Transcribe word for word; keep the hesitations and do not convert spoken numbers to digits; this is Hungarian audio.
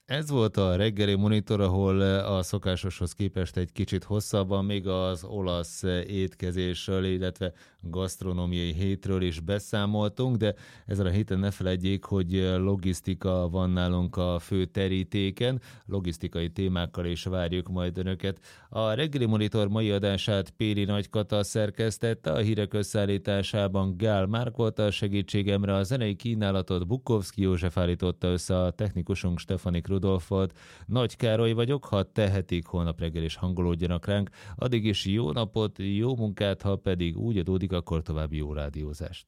Ez volt a reggeli monitor, ahol a szokásoshoz képest egy kicsit hosszabban még az olasz étkezésről, illetve gasztronómiai hétről is beszámoltunk, de ezen a héten ne feledjék, hogy logisztika van nálunk a fő terítéken, logisztikai témákkal is várjuk majd önöket. A reggeli monitor mai adását Péri Nagykata szerkesztette, a hírek összeállításában Gál Márk volt a segítségemre, a zenei kínálatot Bukowski József állította össze, a technikusunk Stefanik Rudolf volt. Nagy Károly vagyok, ha tehetik, holnap reggel is hangolódjanak ránk. Addig is jó napot, jó munkát, ha pedig úgy adódik, akkor további jó rádiózást.